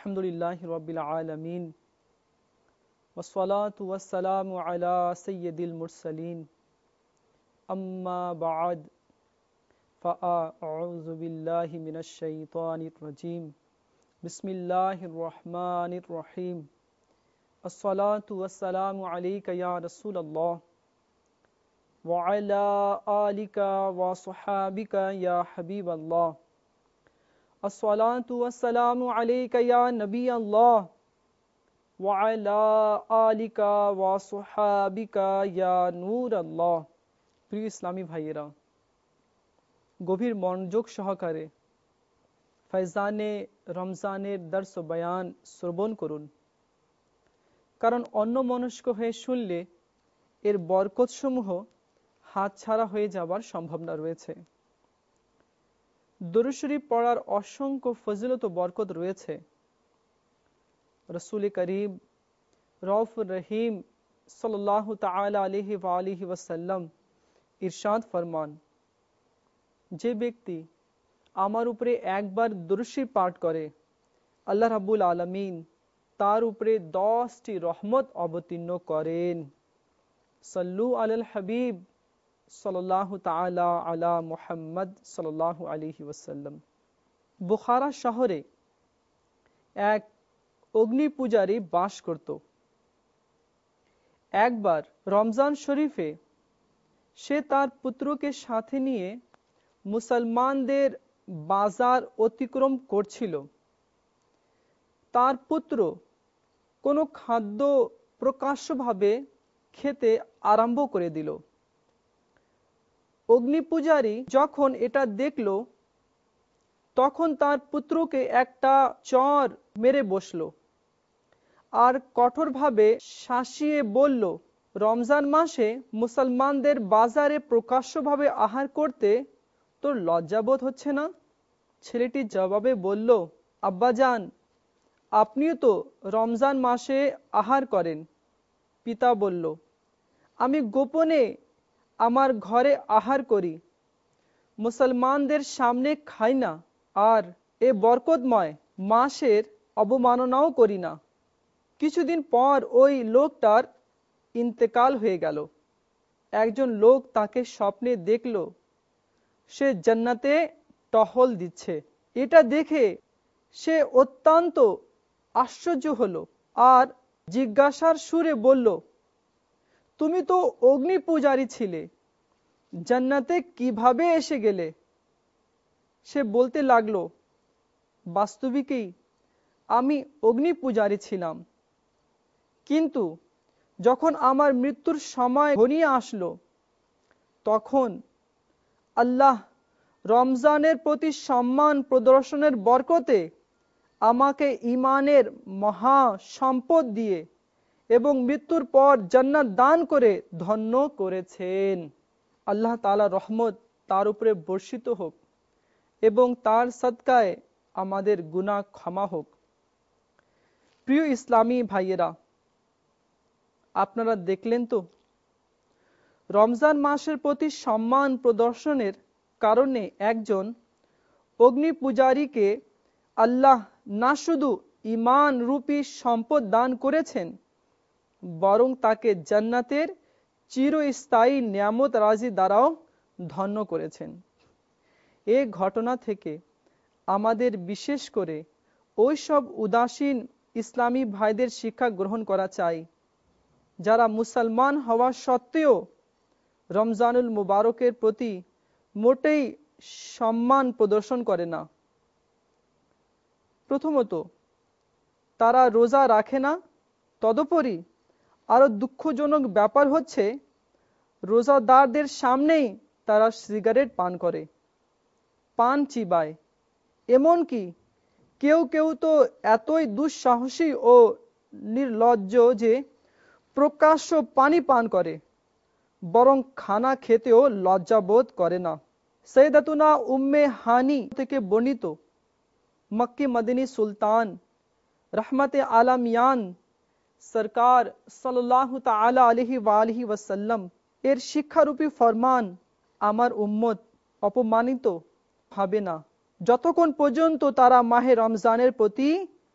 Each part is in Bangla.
अल्हम्दुलिल्लाहि रब्बिल आलमीन वस्सलातु वस्सलामु अला सय्यिदिल मुरसलीन अम्मा बअद फ़अऊज़ु बिल्लाहि मिनश शैतानिर रजीम बिस्मिल्लाहिर रहमानिर रहीम अस्सलातु वस्सलामु अलैका या रसूलल्लाह व अला आलिका व सहाबिका या हबीबल्लाह अस्सलातु वस्सलामु अलैका या नबी अल्लाह व अला आलिका व सहाबिका या नूर अल्लाह। প্রিয় ইসলামী ভাইয়েরা, গভীর মনোযোগ সহকারে ফয়জানে রমজানের দর্স ও বয়ান শ্রবণ করুন, কারণ অন্যমনস্ক হয়ে শুনলে এর বরকতসমূহ হাতছাড়া হয়ে যাবার সম্ভাবনা রয়েছে। দুরূদ শরীফ পড়ার অসংখ্য ফজিলত ও বরকত রয়েছে। রাসূল করিম রউফুর রহিম সাল্লাল্লাহু তাআলা আলাইহি ওয়া আলিহি ওয়াসাল্লাম ইরশাদ ফরমান, যে ব্যক্তি আমার উপরে একবার দুরূদ শরীফ পাঠ করে, আল্লাহ রাব্বুল আলামিন তার উপরে 10টি রহমত অবতীর্ণ করেন। সাল্লু আলাল হাবিব সাল্লাল্লাহু তাআলা আলা মুহাম্মদ সাল্লাল্লাহু আলাইহি ওয়াসাল্লাম। বুখারা শহরে এক অগ্নি পূজারী বাস করত। একবার রমজান শরীফে সে তার পুত্রকে সাথে নিয়ে মুসলমানদের বাজার অতিক্রম করছিল। তার পুত্র কোনো খাদ্য প্রকাশ্যভাবে খেতে আরম্ভ করে দিল। অগ্নি পূজারী যখন এটা দেখল, তখন তার পুত্রকে একটা চর মেরে বসল আর কঠোরভাবে শাসিয়ে বলল, রমজান মাসে মুসলমানদের বাজারে প্রকাশ্যভাবে আহার করতে তোর লজ্জাবোধ হচ্ছে না? ছেলেটি জবাবে বলল, আব্বাজান, আপনিও তো রমজান মাসে আহার করেন। পিতা বলল, আমি গোপনে আমার ঘরে আহার করি, মুসলমানদের সামনে খাই না, আর এ বরকতময় মাসের অবমাননাও করি না। কিছুদিন পর ওই লোকটার ইন্তেকাল হয়ে গেল। একজন লোক তাকে স্বপ্নে দেখল সে জান্নাতে টহল দিচ্ছে। এটা দেখে সে অত্যন্ত আশ্চর্য হলো আর জিজ্ঞাসার সুরে বলল, তুমি তো অগ্নি পূজারী ছিলে, জান্নাতে কিভাবে এসে গেলে? সে বলতে লাগলো, বাস্তবিকই আমি অগ্নি পূজারী ছিলাম, কিন্তু যখন আমার মৃত্যুর সময় ঘনিয়ে আসলো, তখন আল্লাহ রমজানের প্রতি সম্মান প্রদর্শনের বরকতে আমাকে ঈমানের মহা সম্পদ দিয়ে এবং মৃত্যুর পর জান্নাত দান করে ধন্য করেছেন। আল্লাহ তাআলার রহমত তার উপরে বর্ষিত হোক এবং তার সদকায় আমাদের গুনাহ ক্ষমা হোক। প্রিয় ইসলামী ভাইয়েরা, আপনারা দেখলেন তো, রমজান মাসের প্রতি সম্মান প্রদর্শনের কারণে একজন অগ্নি পূজারীকে আল্লাহ না শুধু ঈমান রূপী সম্পদ দান করেছেন, বরং তাকে জান্নাতের চিরস্থায়ী নিয়ামত রাজি দ্বারাও ধন্য করেছেন। এই ঘটনা থেকে আমাদের বিশেষ করে ওই সব উদাসীন ইসলামী ভাইদের শিক্ষা গ্রহণ করা চাই, যারা মুসলমান হওয়া সত্ত্বেও রমজানুল মুবারকের প্রতি মোটেই সম্মান প্রদর্শন করে না। প্রথমত, তারা রোজা রাখে না। তদুপরি আরো দুঃখজনক ব্যাপার হচ্ছে, রোজাদারদের সামনেই তারা সিগারেট পান করে, পান চিবায়। এমনকি কেউ কেউ তো এতই দুঃসাহসী ও নির্লজ্জ যে প্রকাশ্য পানি পান করে, বরং খানা খেতেও লজ্জাবোধ করে না। সৈয়দাতুনা উম্মে হানি থেকে বর্ণিত, মক্কি মদিনী সুলতান রহমতে আলামিয়ান সরকার সাল্লাল্লাহু তাআলা আলাইহি ওয়া আলিহি ওয়াসাল্লাম এর শিক্ষারূপী ফরমান, আমার উম্মত অপমানিত হবে না যতক্ষণ পর্যন্ত তারা মাহে রমজানের প্রতি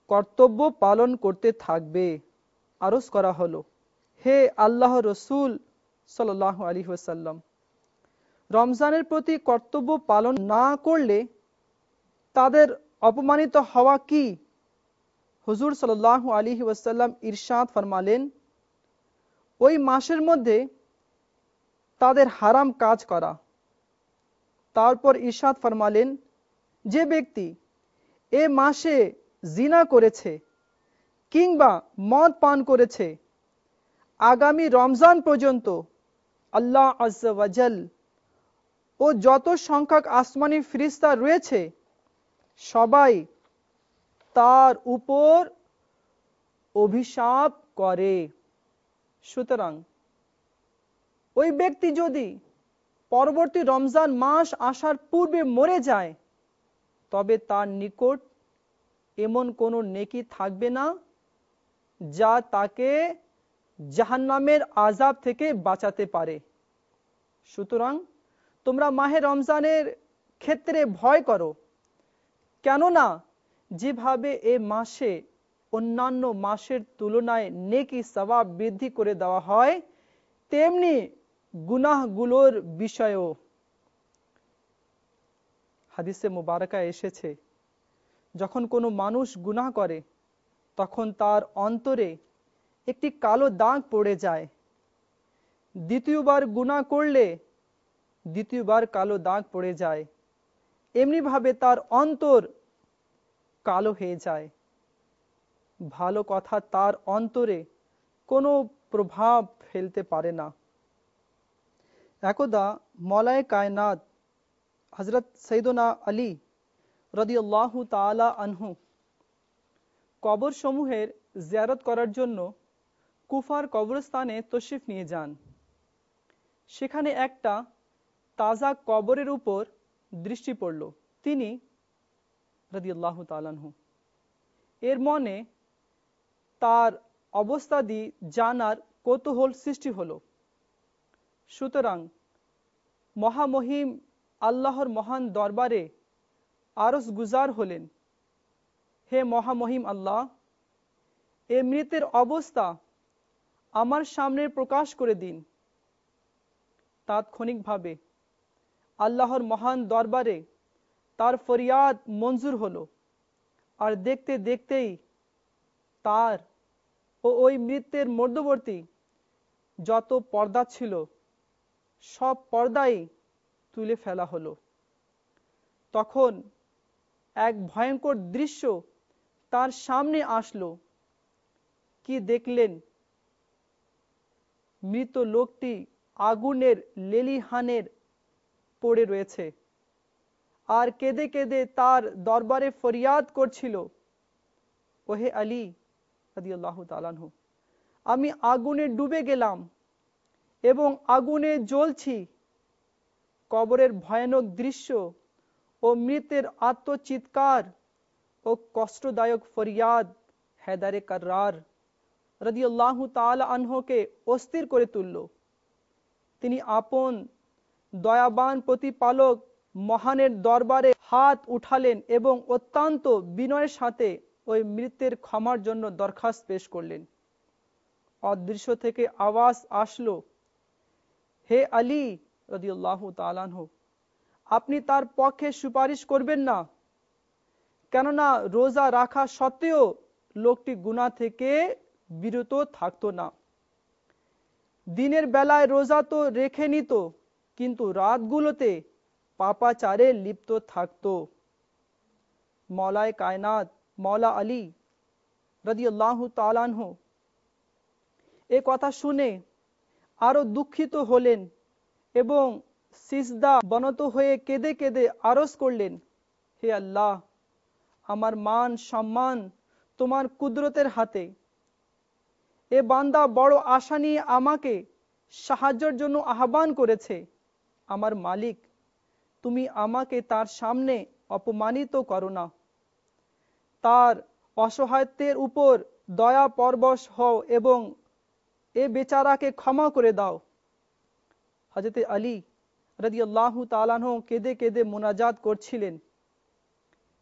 কর্তব্য পালন করতে থাকবে। আরজ করা হলো, হে আল্লাহ রসুল সাল্লাল্লাহু আলাইহি ওয়াসাল্লাম, রমজানের প্রতি কর্তব্য পালন না করলে তাদের অপমানিত হওয়া কি? হুজুর সাল্লাল্লাহু আলাইহি ওয়াসাল্লাম ইরশাদ ফরমালেন, ওই মাসের মধ্যে তাদের হারাম কাজ করা। তারপর ইরশাদ ফরমালেন, যে ব্যক্তি এ মাসে জিনা করেছে কিংবা মদ পান করেছে, আগামী রমজান পর্যন্ত আল্লাহ আজ্জা ওয়াজাল ও যত সংখ্যক আসমানি ফেরেশতা রয়েছে সবাই তার উপর অভিশাপ করে। সুতরাং ওই ব্যক্তি যদি পরবর্তী রমজান মাস আসার পূর্বে মরে যায়, তবে তার নিকট এমন কোনো নেকি থাকবে না যা তাকে জাহান্নামের আযাব থেকে বাঁচাতে পারে। সুতরাং তোমরা মাহে রমজানের ক্ষেত্রে ভয় করো, কেননা যেভাবে এ মাসে অন্যান্য মাসের তুলনায় নেকি সওয়াব বৃদ্ধি করে দেওয়া হয়, তেমনি গুনাহগুলোর বিষয়েও হাদিসে মুবারাকা এসেছে, যখন কোনো মানুষ গুনাহ করে তখন তার অন্তরে একটি কালো দাগ পড়ে যায়। দ্বিতীয়বার গুনাহ করলে দ্বিতীয়বার কালো দাগ পড়ে যায়। এমনিভাবে তার অন্তর কালো হয়ে যায়। ভালো কথা তার অন্তরে কোনো প্রভাব ফেলতে পারে না। একদা মওলায়ে কায়নাত হযরত সাইয়্যিদুনা আলী রাদিয়াল্লাহু তাআলা আনহু কবর সমূহের জিয়ারত করার জন্য কুফার কবরস্থানে তশরিফ নিয়ে যান। সেখানে একটা তাজা কবরের উপর দৃষ্টি পড়ল। তিনি রাদিয়াল্লাহু তাআলা আনহু এর মনে তার অবস্থাদি জানার কৌতূহল সৃষ্টি হলো। সুতরাং মহামহিম আল্লাহর মহান দরবারে আরজ গুজার হলেন, হে মহামহিম আল্লাহ, এ মৃতের অবস্থা আমার সামনে প্রকাশ করে দিন। তাৎক্ষণিকভাবে আল্লাহর মহান দরবারে তার ফরিয়াদ মঞ্জুর হলো। আর দেখতে দেখতেই তার ও ওই মৃতের মধ্যবর্তী যত পর্দা ছিল সব পর্দাই তুলে ফেলা হলো। তখন এক ভয়ঙ্কর দৃশ্য তার সামনে আসলো। কি দেখলেন? মৃত লোকটি আগুনের লেলিহানের পড়ে রয়েছে আর কেঁদে কেঁদে তার দরবারে ফরিয়াদ করছিল, ওহে আলী রাদিয়াল্লাহু তাআলা আনহু, আমি আগুনে ডুবে গেলাম এবং আগুনে জ্বলছি। কবরের ভয়ানক দৃশ্য ও মৃতের আত্মচিৎকার ও কষ্টদায়ক ফরিয়াদ হায়দারে কাররার রাদিয়াল্লাহু তাআলা আনহুকে অস্থির করে তুলল। তিনি আপন দয়াবান প্রতিপালক মহানের দরবারে হাত উঠালেন এবং অত্যন্ত বিনয়ের সাথে ওই মৃতের ক্ষমার জন্য দরখাস্ত পেশ করলেন। অদৃশ্য থেকে আওয়াজ আসলো, হে আলী রাদিয়াল্লাহু তাআলা আনহু, আপনি তার পক্ষে সুপারিশ করবেন না, কেননা রোজা রাখা সত্ত্বেও লোকটি গুনাহ থেকে বিরত থাকতো না। দিনের বেলায় রোজা তো রেখে নিত, কিন্তু রাতগুলোতে পাপাচারে লিপ্ত থাকতো। মওলায়ে কায়নাত মওলা আলী রাদিয়াল্লাহু তাআলা আনহু এ কথা শুনে আরো দুঃখিত হলেন এবং সিজদা বনত হয়ে কেঁদে কেঁদে আরজ করলেন, হে আল্লাহ, আমার মান সম্মান তোমার কুদরতের হাতে। এ বান্দা বড় আশা নিয়ে আমাকে সাহায্যের জন্য আহ্বান করেছে। আমার মালিক, তুমি আমাকে তার সামনে অপমানিত করো না। তার অসহায়ত্বের উপর দয়া পরবশ হও এবং এ বেচারাকে ক্ষমা করে দাও। হযরত আলী রাদিয়াল্লাহু তাআলা আনহু কেঁদে কেঁদে মুনাজাত করছিলেন,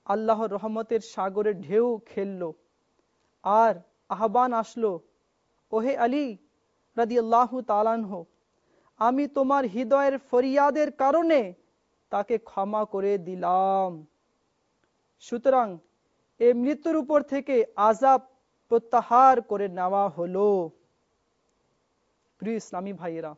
আল্লাহর রহমতের সাগরে ঢেউ খেললো আর আহ্বান আসলো, ওহে আলী রাদিয়াল্লাহু তাআলা আনহু, আমি তোমার হৃদয়ের ফরিয়াদের কারণে তাকে ক্ষমা করে দিলাম। সুতরাং এই মৃত্যুর উপর থেকে আযাব প্রত্যাহার করে নেওয়া হলো। প্রিয় ইসলামী ভাইয়েরা,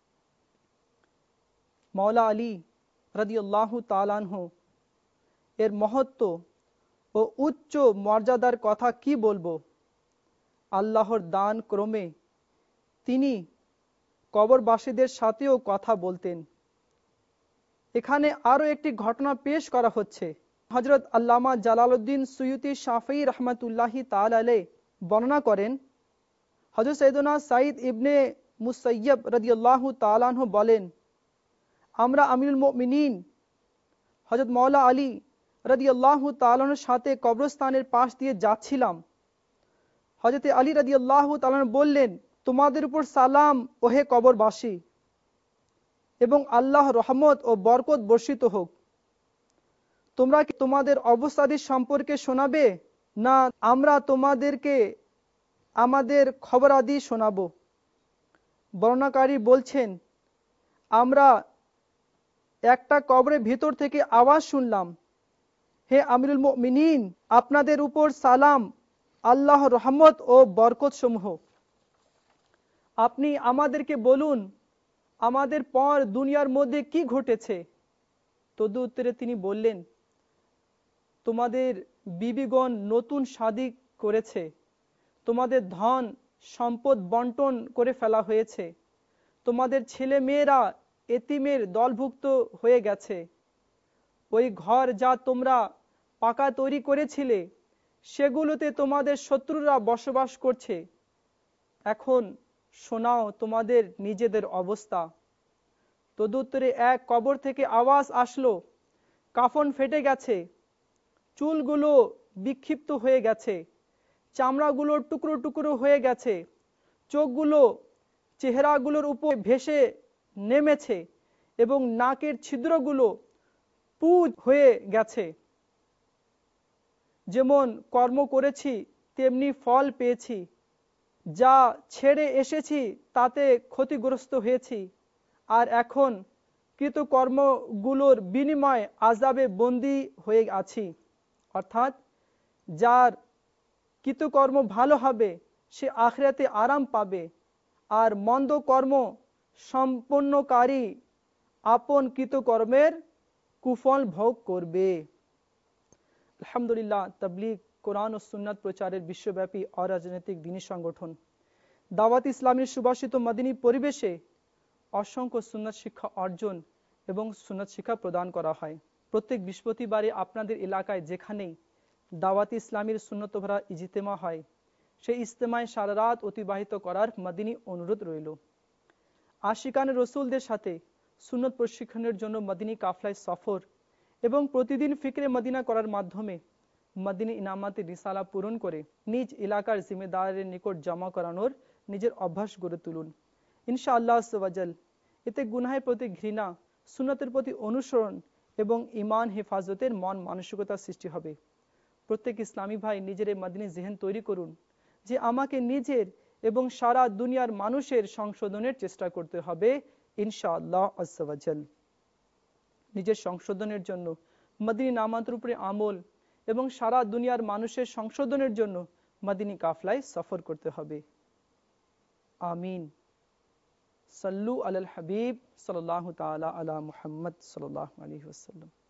মাওলা আলী রাদিয়াল্লাহু তাআলা আনহু এর মহত্ব ও উচ্চ মর্যাদার কথা কি বলবো। আল্লাহর দান ক্রমে তিনি কবরবাসীদের সাথেও কথা বলতেন। এখানে আরো একটি ঘটনা পেশ করা হচ্ছে। হযরত আল্লামা জালালউদ্দিন সুয়ুতি শাফিঈ রাহমাতুল্লাহি তাআলা আলাইহি বর্ণনা করেন, হযরত সাইয়েদনা সাঈদ ইবনে মুসাইয়্যিব রাদিয়াল্লাহু তাআলা আনহু বলেন, আমরা আমিরুল মুমিনিন হযরত মাওলা আলী রাদিয়াল্লাহু তাআলা আনহুর সাথে কবরস্থানের পাশ দিয়ে যাচ্ছিলাম। হযরত আলী রাদিয়াল্লাহু তাআলা বললেন, তোমাদের উপর সালাম ওহে কবরবাসী, এবং আল্লাহর রহমত ও বরকত বর্ষিত হোক। তোমরা কি তোমাদের অবস্থাদি সম্পর্কে শোনাবে, না আমরা তোমাদেরকে আমাদের খবর আদি শোনাবো? বর্ণনাকারী বলছেন, আমরা একটা কবরের ভিতর থেকে আওয়াজ শুনলাম, হে আমিরুল মুমিনিন, আপনাদের উপর সালাম, আল্লাহর রহমত ও বরকত সমূহ। আপনি আমাদেরকে বলুন, আমাদের পর দুনিয়ার মধ্যে কি ঘটেছে? তদুত্তরে তিনি বললেন, তোমাদের বিবিগণ নতুন শাদী করেছে, তোমাদের ধন সম্পদ বন্টন করে ফেলা হয়েছে, তোমাদের ছেলে মেয়েরা এতিমের দলভুক্ত হয়ে গেছে, ওই ঘর যা তোমরা পাকা তৈরি করেছিলে সেগুলোতে তোমাদের শত্রুরা বসবাস করছে। এখন শোনাও তোমাদের নিজেদের অবস্থা। তদুত্তরে এক কবর থেকে আওয়াজ আসলো, কাফন ফেটে গেছে, চুলগুলো বিক্ষিপ্ত হয়ে গেছে, চামড়াগুলো টুকরো টুকরো হয়ে গেছে, চোখগুলো চেহারাগুলোর উপর ভেসে নেমেছে এবং নাকের ছিদ্রগুলো পুঁজ হয়ে গেছে। যেমন কর্ম করেছি তেমনি ফল পেয়েছি, যা ছেড়ে এসেছি তাতে ক্ষতিগ্রস্ত হয়েছি, আর এখন কৃতকর্মগুলোর বিনিময়ে আযাবে বন্দী হয়ে আছি। অর্থাৎ যার কৃতকর্ম ভালো হবে সে আখিরাতে আরাম পাবে, আর মন্দ কর্ম সম্পন্নকারী আপন কৃতকর্মের কুফল ভোগ করবে। আলহামদুলিল্লাহ, তাবলীগ, কোরআন ও সুন্নাত প্রচারের বিশ্বব্যাপী অরাজনৈতিক দ্বীনী সংগঠন দাওয়াত ইসলামের সুবাসিত মাদিনী পরিবেশে অসংখ্য সুন্নাত শিক্ষা অর্জন এবং সুন্নাত শিক্ষা প্রদান করা হয়। প্রত্যেক বৃহস্পতিবারে আপনাদের এলাকায় যেখানেই দাওয়াত ইসলামের সুন্নত ভরা ইজতেমা হয়, সেই ইজতেমায় সারা রাত অতিবাহিত করার মাদিনী অনুরোধ রইল। আশিকানে রসুলদের সাথে সুন্নত প্রশিক্ষণের জন্য মাদিনী কাফলায় সফর এবং প্রতিদিন ফিকরে মদিনা করার মাধ্যমে মাদিনী ইনামাতের রিসালা পূরণ করে নিজ এলাকার জিম্মেদারের নিকট জমা করানোর নিজের অভ্যাস গড়ে তুলুন। ইনশাআল্লাহ আজ্জাওয়াজাল এতে গুনাহের প্রতি ঘৃণা, সুন্নতের প্রতি অনুসরণ এবং ঈমান হেফাজতের মন মানসিকতা সৃষ্টি হবে। প্রত্যেক ইসলামী ভাই নিজের এই মাদিনী জেহেন তৈরি করুন যে আমাকে নিজের এবং সারা দুনিয়ার মানুষের সংশোধনের চেষ্টা করতে হবে ইনশাআল্লাহ আজ্জাওয়াজাল। নিজের সংশোধনের জন্য মাদিনী নামাতের উপরে আমল এবং সারা দুনিয়ার মানুষের সংশোধনের জন্য মাদিনী কাফলায় সফর করতে হবে। আমিন। সাল্লু আলাল হাবিব সাল্লাল্লাহু তাআলা আলা মুহাম্মদ সাল্লাল্লাহু আলাইহি ওয়াসাল্লাম।